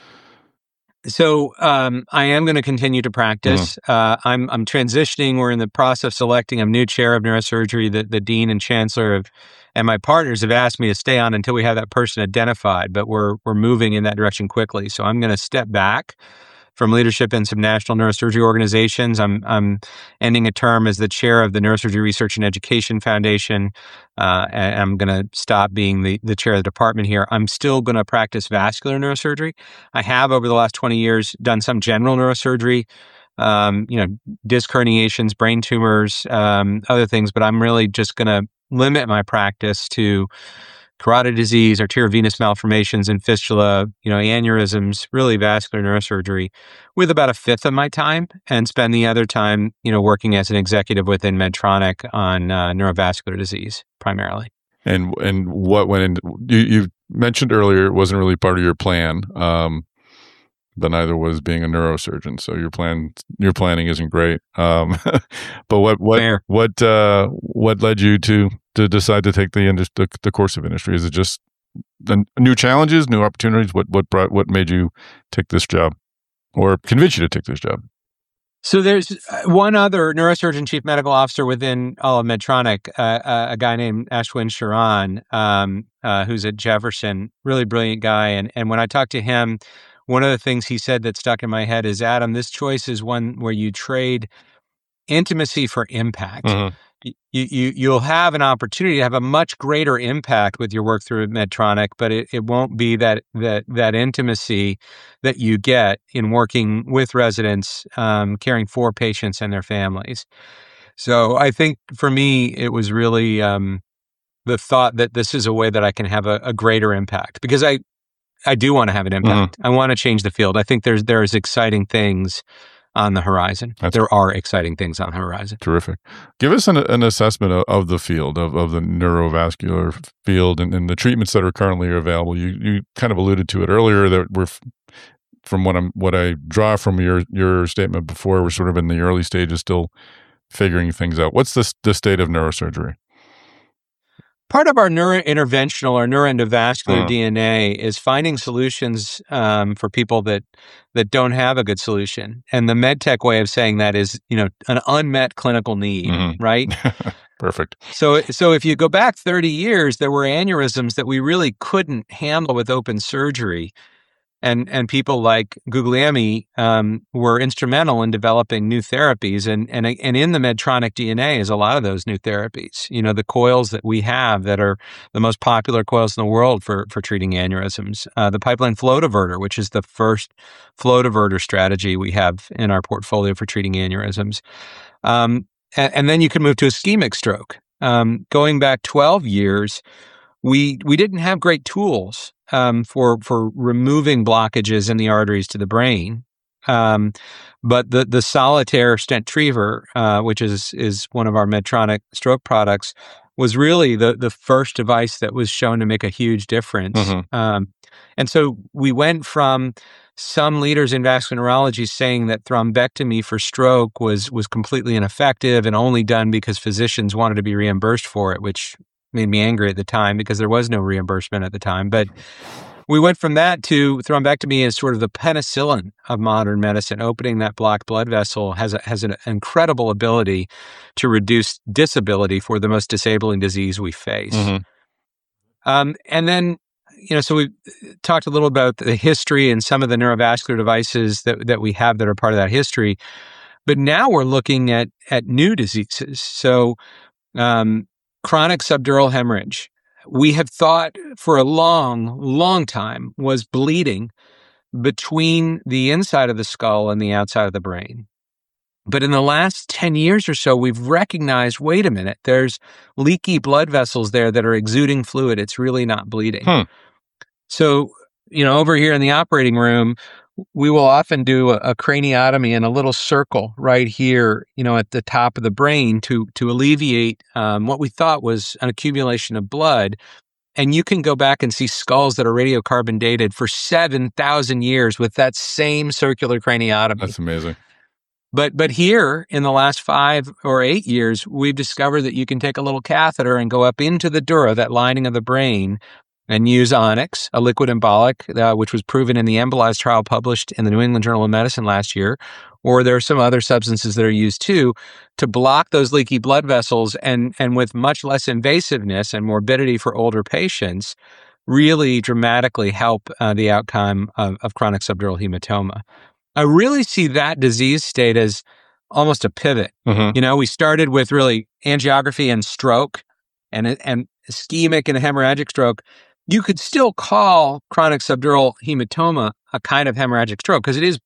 So I am going to continue to practice. I'm transitioning. We're in the process of selecting a new chair of neurosurgery. The dean and chancellor and my partners have asked me to stay on until we have that person identified. But we're moving in that direction quickly. So I'm going to step back from leadership in some national neurosurgery organizations. I'm ending a term as the chair of the Neurosurgery Research and Education Foundation. And I'm going to stop being the chair of the department here. I'm still going to practice vascular neurosurgery. I have, over the last 20 years, done some general neurosurgery, disc herniations, brain tumors, other things, but I'm really just going to limit my practice to carotid disease, arteriovenous malformations, and fistula, aneurysms, really vascular neurosurgery, with about a fifth of my time, and spend the other time, working as an executive within Medtronic on neurovascular disease primarily. And what went in? You mentioned earlier it wasn't really part of your plan, but neither was being a neurosurgeon. So your planning isn't great. But what led you to decide to take the course of industry? Is it just the new challenges, new opportunities? What made you take this job, or convince you to take this job? So there's one other neurosurgeon chief medical officer within all of Medtronic, a guy named Ashwin Sharan, who's at Jefferson, really brilliant guy. And when I talked to him, one of the things he said that stuck in my head is, Adam, this choice is one where you trade intimacy for impact. Mm-hmm. You'll have an opportunity to have a much greater impact with your work through Medtronic, but it won't be that intimacy that you get in working with residents, caring for patients and their families. So I think for me, it was really the thought that this is a way that I can have a greater impact, because I do want to have an impact. Mm-hmm. I want to change the field. I think there's exciting things on the horizon. There are exciting things on the horizon. Terrific. Give us an assessment of the field, of the neurovascular field and the treatments that are currently available. You kind of alluded to it earlier that we're, from what I draw from your statement before, we're sort of in the early stages, still figuring things out. What's the state of neurosurgery? Part of our neurointerventional or neuroendovascular DNA is finding solutions for people that don't have a good solution. And the medtech way of saying that is, an unmet clinical need, right? Perfect. So if you go back 30 years, there were aneurysms that we really couldn't handle with open surgery. And people like Guglielmi were instrumental in developing new therapies. And in the Medtronic DNA is a lot of those new therapies. The coils that we have that are the most popular coils in the world for treating aneurysms. The pipeline flow diverter, which is the first flow diverter strategy we have in our portfolio for treating aneurysms. And then you can move to ischemic stroke. Going back 12 years, we didn't have great tools for removing blockages in the arteries to the brain. But the Solitaire Stentriever, which is one of our Medtronic stroke products, was really the first device that was shown to make a huge difference. And so we went from some leaders in vascular neurology saying that thrombectomy for stroke was completely ineffective and only done because physicians wanted to be reimbursed for it, which made me angry at the time because there was no reimbursement at the time. But we went from that to thrombectomy as sort of the penicillin of modern medicine. Opening that blocked blood vessel has an incredible ability to reduce disability for the most disabling disease we face. And then, so we talked a little about the history and some of the neurovascular devices that we have that are part of that history. But now we're looking at new diseases. So, chronic subdural hemorrhage, we have thought for a long, long time was bleeding between the inside of the skull and the outside of the brain. But in the last 10 years or so, we've recognized, wait a minute, there's leaky blood vessels there that are exuding fluid. It's really not bleeding. So, over here in the operating room, we will often do a craniotomy in a little circle right here, at the top of the brain to alleviate what we thought was an accumulation of blood. And you can go back and see skulls that are radiocarbon dated for 7,000 years with that same circular craniotomy. That's amazing. But here in the last 5 or 8 years, we've discovered that you can take a little catheter and go up into the dura, that lining of the brain, and use Onyx, a liquid embolic, which was proven in the Embolize trial published in the New England Journal of Medicine last year. Or there are some other substances that are used too to block those leaky blood vessels and with much less invasiveness and morbidity for older patients, really dramatically help the outcome of chronic subdural hematoma. I really see that disease state as almost a pivot. We started with really angiography and stroke and ischemic and hemorrhagic stroke. You could still call chronic subdural hematoma a kind of hemorrhagic stroke because it is,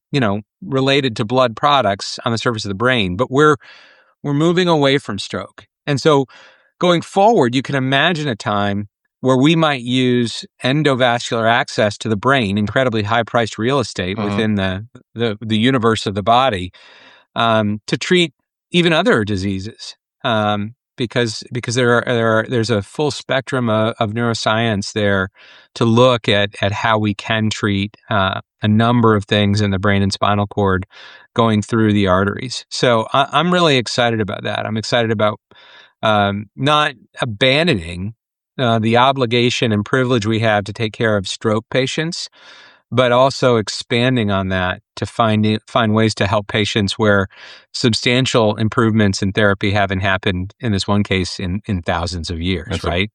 related to blood products on the surface of the brain, but we're moving away from stroke. And so going forward, you can imagine a time where we might use endovascular access to the brain, incredibly high-priced real estate within the universe of the body, to treat even other diseases. Because there's a full spectrum of neuroscience there to look at how we can treat a number of things in the brain and spinal cord going through the arteries. So I'm really excited about that. I'm excited about not abandoning the obligation and privilege we have to take care of stroke patients, but also expanding on that to find ways to help patients where substantial improvements in therapy haven't happened, in this one case, in thousands of years, right?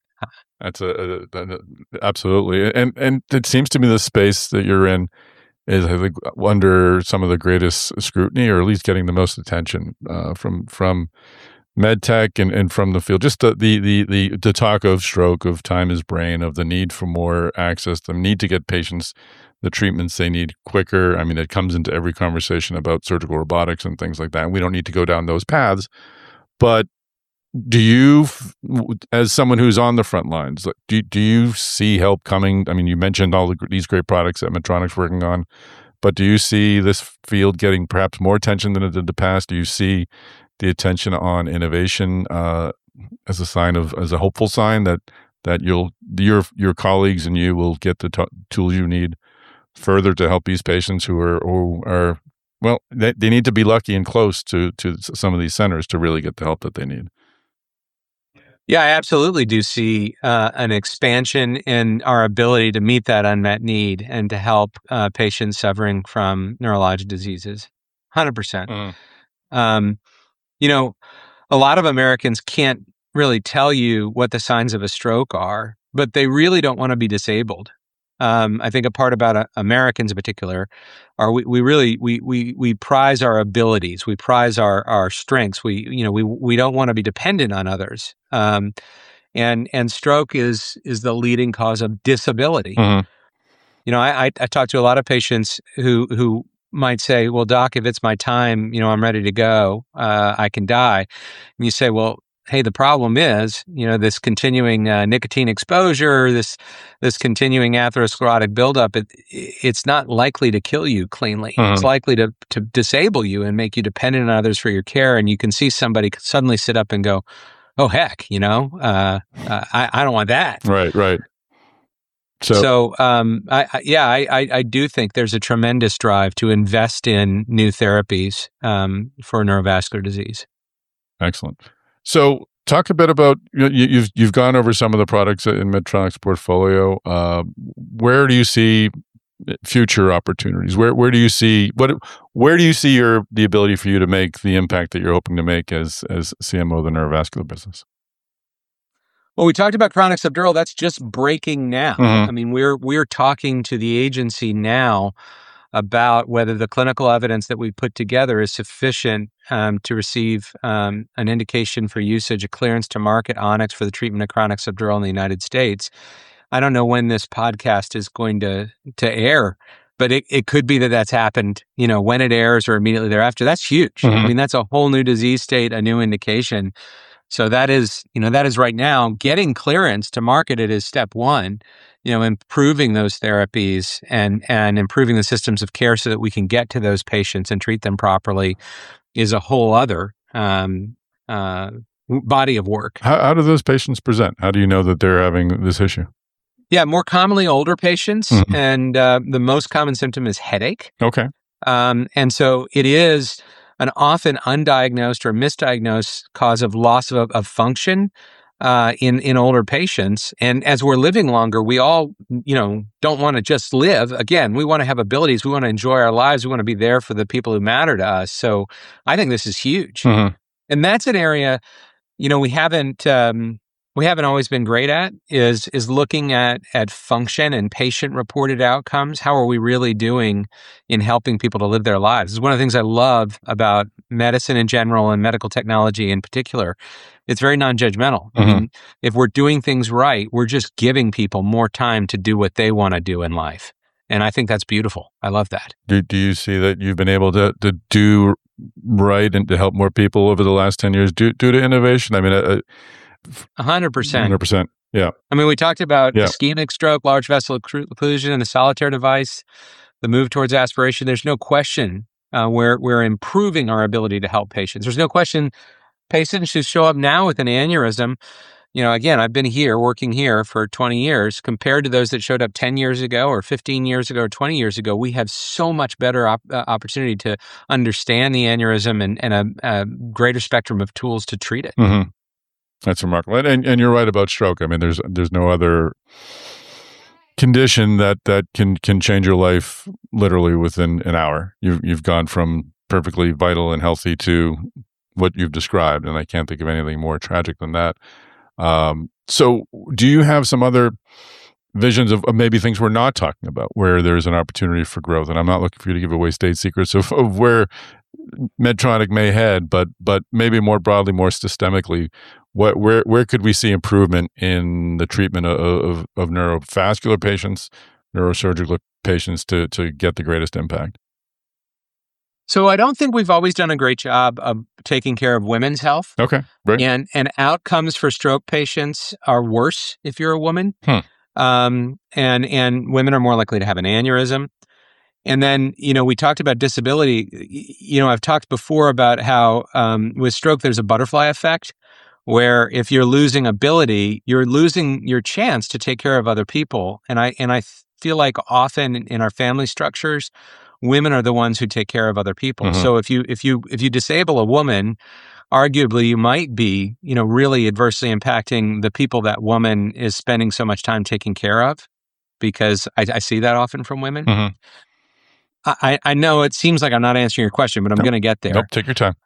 Absolutely. And it seems to me the space that you're in is, I think, under some of the greatest scrutiny, or at least getting the most attention from medtech and from the field. Just the talk of stroke, of time is brain, of the need for more access, the need to get patients the treatments they need quicker. I mean, it comes into every conversation about surgical robotics and things like that. And we don't need to go down those paths. But do you, as someone who's on the front lines, do you see help coming? I mean, you mentioned all these great products that Medtronic's working on, But do you see this field getting perhaps more attention than it did in the past? Do you see the attention on innovation as a hopeful sign that your colleagues and you will get the tools you need further to help these patients who are well, they need to be lucky and close to some of these centers to really get the help that they need. Yeah, I absolutely do see an expansion in our ability to meet that unmet need and to help patients suffering from neurologic diseases. 100%. You know, a lot of Americans can't really tell you what the signs of a stroke are, but they really don't want to be disabled. I think a part about Americans in particular are we prize our abilities, we prize our strengths. We don't want to be dependent on others. And stroke is the leading cause of disability. Mm-hmm. I talk to a lot of patients who might say, "Well, doc, if it's my time, I'm ready to go. I can die." And you say, "Well, hey, the problem is, this continuing nicotine exposure, this continuing atherosclerotic buildup, it's not likely to kill you cleanly. Mm-hmm. It's likely to disable you and make you dependent on others for your care." And you can see somebody suddenly sit up and go, "Oh, heck, I don't want that." Right. So I do think there's a tremendous drive to invest in new therapies for neurovascular disease. Excellent. So talk a bit about, you've gone over some of the products in Medtronic's portfolio. Where do you see future opportunities? Where do you see the ability for you to make the impact that you're hoping to make as CMO of the neurovascular business? Well, we talked about chronic subdural. That's just breaking now. Mm-hmm. I mean, we're talking to the agency now about whether the clinical evidence that we put together is sufficient to receive an indication for usage, a clearance to market Onyx for the treatment of chronic subdural in the United States. I don't know when this podcast is going to air, but it could be that that's happened, when it airs or immediately thereafter. That's huge. Mm-hmm. I mean, that's a whole new disease state, a new indication. So that is right now, getting clearance to market it is step one. Improving those therapies and improving the systems of care so that we can get to those patients and treat them properly is a whole other body of work. How do those patients present? How do you know that they're having this issue? Yeah, more commonly older patients, mm-hmm. and the most common symptom is headache. Okay. And so it is an often undiagnosed or misdiagnosed cause of loss of function in older patients. And as we're living longer, we all, don't want to just live. Again, we want to have abilities. We want to enjoy our lives. We want to be there for the people who matter to us. So I think this is huge. Mm-hmm. And that's an area, we haven't always been great at is looking at function and patient reported outcomes. How are we really doing in helping people to live their lives? It's one of the things I love about medicine in general and medical technology in particular. It's very non-judgmental. Mm-hmm. I mean, if we're doing things right, we're just giving people more time to do what they want to do in life. And I think that's beautiful. I love that. Do you see that you've been able to do right and to help more people over the last 10 years due to innovation? I mean, 100%. 100%. Yeah. I mean, we talked about ischemic stroke, large vessel occlusion, and the Solitaire device, the move towards aspiration. There's no question we're improving our ability to help patients. There's no question patients who show up now with an aneurysm, again, I've been working here for 20 years compared to those that showed up 10 years ago or 15 years ago or 20 years ago. We have so much better opportunity to understand the aneurysm and a greater spectrum of tools to treat it. Mm-hmm. That's remarkable. And you're right about stroke. I mean, there's no other condition that can change your life literally within an hour. You've gone from perfectly vital and healthy to what you've described, and I can't think of anything more tragic than that. So do you have some other visions of maybe things we're not talking about where there's an opportunity for growth? And I'm not looking for you to give away state secrets of where Medtronic may head, but maybe more broadly, more systemically, where could we see improvement in the treatment of neurovascular patients, neurosurgical patients to get the greatest impact? So I don't think we've always done a great job of taking care of women's health. Okay, right. And outcomes for stroke patients are worse if you're a woman. And women are more likely to have an aneurysm. And then, we talked about disability. I've talked before about how with stroke, there's a butterfly effect where if you're losing ability, you're losing your chance to take care of other people. And I feel like often in our family structures, women are the ones who take care of other people. Mhm. So if you disable a woman, arguably you might be, really adversely impacting the people that woman is spending so much time taking care of, because I see that often from women. Mhm. I know it seems like I'm not answering your question, but I'm Nope. going to get there. Nope, take your time.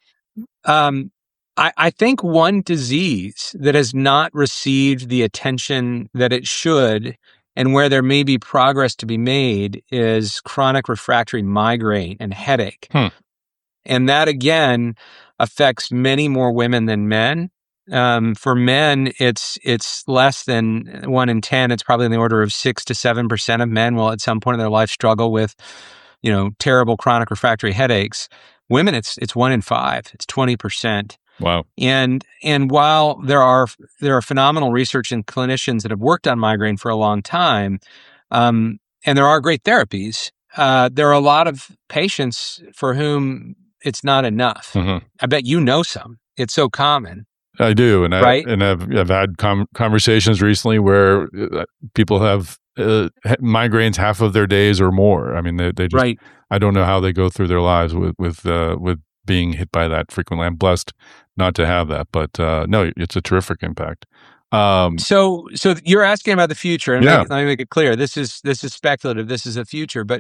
I think one disease that has not received the attention that it should, and where there may be progress to be made, is chronic refractory migraine and headache. And that, again, affects many more women than men. For men, it's less than 1 in 10. It's probably in the order of 6 to 7% of men will at some point in their life struggle with, terrible chronic refractory headaches. Women, it's 1 in 5. It's 20%. Wow. And while there are phenomenal research and clinicians that have worked on migraine for a long time, and there are great therapies, there are a lot of patients for whom it's not enough. Mhm. I bet you know some. It's so common. I do, and Right? I've had conversations recently where people have migraines half of their days or more. I mean, they just, Right. I don't know how they go through their lives with being hit by that frequently. I'm blessed not to have that, but no, it's a terrific impact. So you're asking about the future, and Yeah. let me make it clear. This is speculative. This is the future, but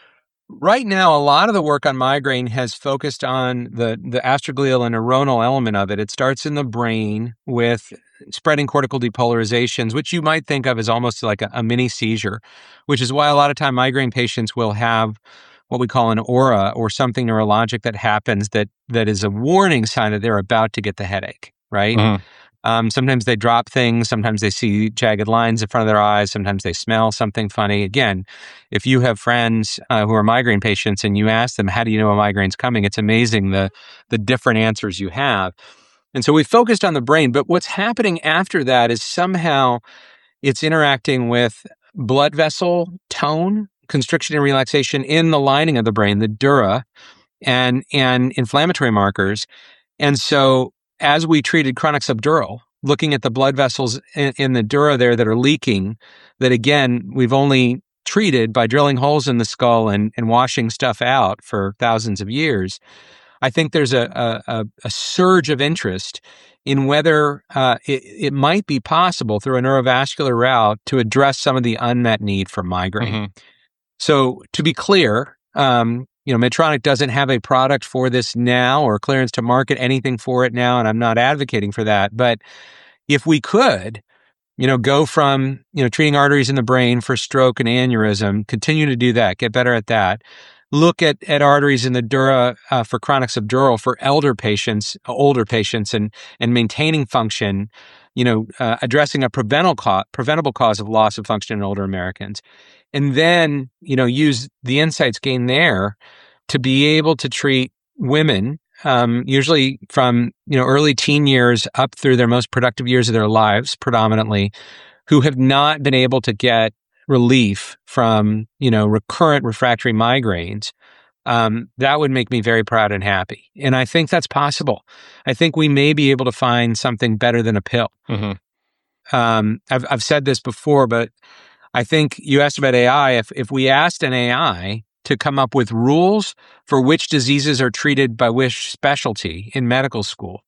right now, a lot of the work on migraine has focused on the astroglial and neuronal element of it. It starts in the brain with spreading cortical depolarizations, which you might think of as almost like a mini seizure, which is why a lot of time migraine patients will have what we call an aura, or something neurologic that happens that is a warning sign that they're about to get the headache, right? Mhm. Sometimes they drop things. Sometimes they see jagged lines in front of their eyes. Sometimes they smell something funny. Again, if you have friends who are migraine patients and you ask them, how do you know a migraine's coming? It's amazing the different answers you have. And so we focused on the brain, but what's happening after that is somehow it's interacting with blood vessel tone, constriction and relaxation in the lining of the brain, the dura, and inflammatory markers. And so as we treated chronic subdural, looking at the blood vessels in the dura there that are leaking, that again, we've only treated by drilling holes in the skull and washing stuff out for thousands of years, I think there's a surge of interest in whether it might be possible through a neurovascular route to address some of the unmet need for migraine. Mhm. So to be clear, Medtronic doesn't have a product for this now or clearance to market anything for it now, and I'm not advocating for that. But if we could, go from, treating arteries in the brain for stroke and aneurysm, continue to do that, get better at that. Look at arteries in the dura for chronic subdural for older patients, and maintaining function, addressing a preventable cause of loss of function in older Americans. And then, use the insights gained there to be able to treat women, usually from, early teen years up through their most productive years of their lives, predominantly, who have not been able to get relief from, recurrent refractory migraines. That would make me very proud and happy. And I think that's possible. I think we may be able to find something better than a pill. Mhm. I've said this before, but I think you asked about AI. If we asked an AI to come up with rules for which diseases are treated by which specialty in medical school,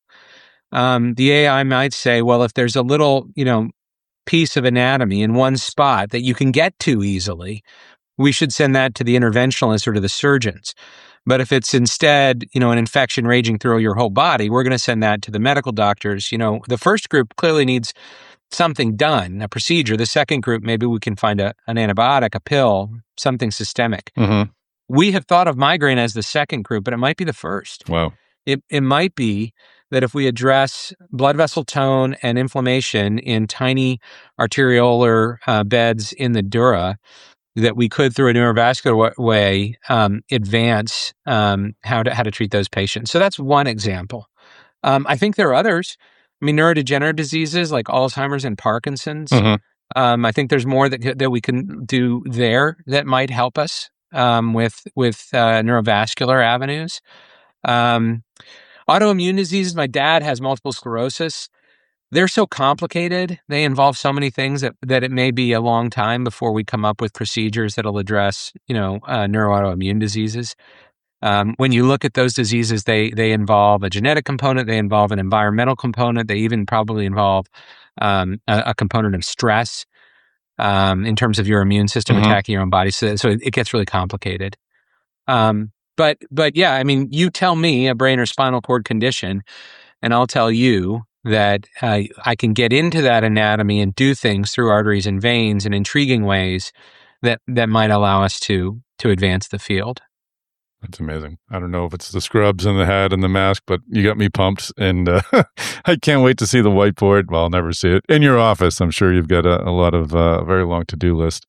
the AI might say, well, if there's a little, piece of anatomy in one spot that you can get to easily, we should send that to the interventionalists or to the surgeons. But if it's instead, an infection raging through your whole body, we're going to send that to the medical doctors. The first group clearly needs something done, a procedure. The second group, maybe we can find an antibiotic, a pill, something systemic. Mhm. We have thought of migraine as the second group, but it might be the first. Wow. It might be that if we address blood vessel tone and inflammation in tiny arteriolar beds in the dura, that we could, through a neurovascular way, advance how to treat those patients. So that's one example. I think there are others. I mean, neurodegenerative diseases like Alzheimer's and Parkinson's. Mhm. I think there's more that we can do there that might help us. with neurovascular avenues. Autoimmune diseases, my dad has multiple sclerosis. They're so complicated. They involve so many things that it may be a long time before we come up with procedures that'll address, neuroautoimmune diseases. When you look at those diseases, they involve a genetic component, they involve an environmental component, they even probably involve a component of stress in terms of your immune system attacking your own body. So it gets really complicated. But yeah, I mean, you tell me a brain or spinal cord condition, and I'll tell you that I can get into that anatomy and do things through arteries and veins in intriguing ways that might allow us to advance the field. That's amazing. I don't know if it's the scrubs and the hat and the mask, but you got me pumped, and I can't wait to see the whiteboard. Well, I'll never see it. In your office, I'm sure you've got a lot of very long to-do list.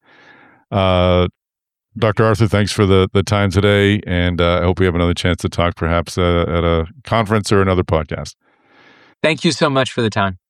Dr. Arthur, thanks for the time today, and I hope we have another chance to talk perhaps at a conference or another podcast. Thank you so much for the time.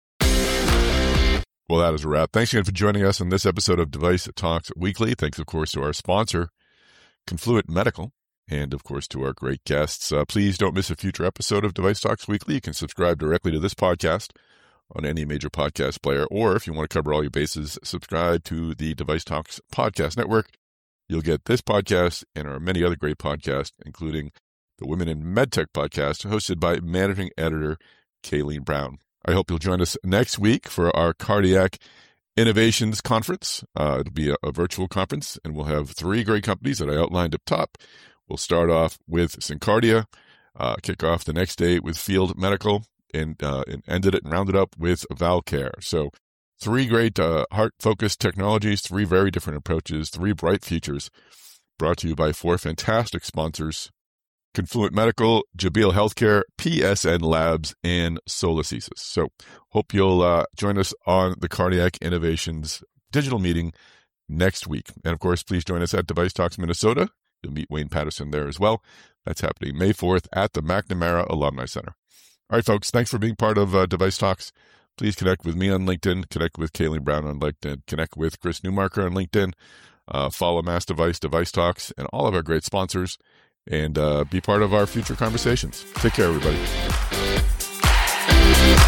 Well, that is a wrap. Thanks again for joining us on this episode of Device Talks Weekly. Thanks, of course, to our sponsor, Confluent Medical, and, of course, to our great guests. Please don't miss a future episode of Device Talks Weekly. You can subscribe directly to this podcast on any major podcast player, or if you want to cover all your bases, subscribe to the Device Talks Podcast Network. You'll get this podcast and our many other great podcasts, including the Women in MedTech podcast, hosted by managing editor Kayleen Brown. I hope you'll join us next week for our Cardiac Innovations Conference. It'll be a virtual conference, and we'll have 3 great companies that I outlined up top. We'll start off with Syncardia, kick off the next day with Field Medical, and ended it and rounded up with Valcare. So 3 great heart-focused technologies, 3 very different approaches, 3 bright futures, brought to you by 4 fantastic sponsors: Confluent Medical, Jabil Healthcare, PSN Labs, and Solasthesis. So hope you'll join us on the Cardiac Innovations digital meeting next week. And of course, please join us at Device Talks Minnesota. You'll meet Wayne Patterson there as well. That's happening May 4th at the McNamara Alumni Center. All right, folks, thanks for being part of Device Talks. Please connect with me on LinkedIn, connect with Kayleen Brown on LinkedIn, connect with Chris Newmarker on LinkedIn, follow Mass Device, Device Talks, and all of our great sponsors, and be part of our future conversations. Take care, everybody.